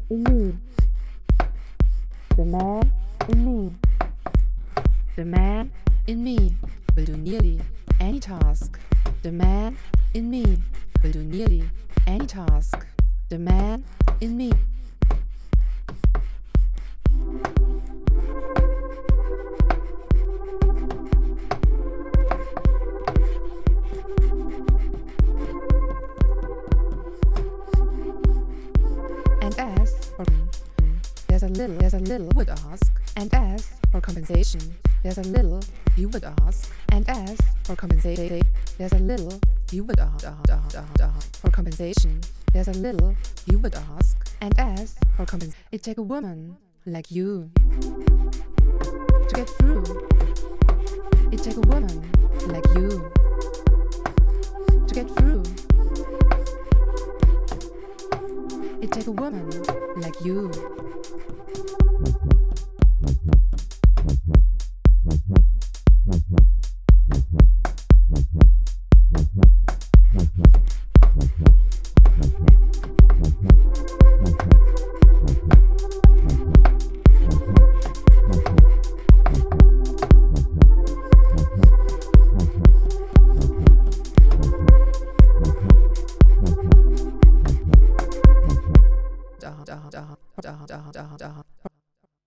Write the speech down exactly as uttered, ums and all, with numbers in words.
in need. The man in me. The man in me will do nearly any task. The man in me will do nearly any task. The man in me. And as for there's a little, there's a little would ask, and as for compensation, there's a little you would ask, and as for compensation, there's a little you would ask, for compensation, there's a little you would ask, and as for compensation, it take a woman like you to get through. It take a woman like you to get through. It take a woman like you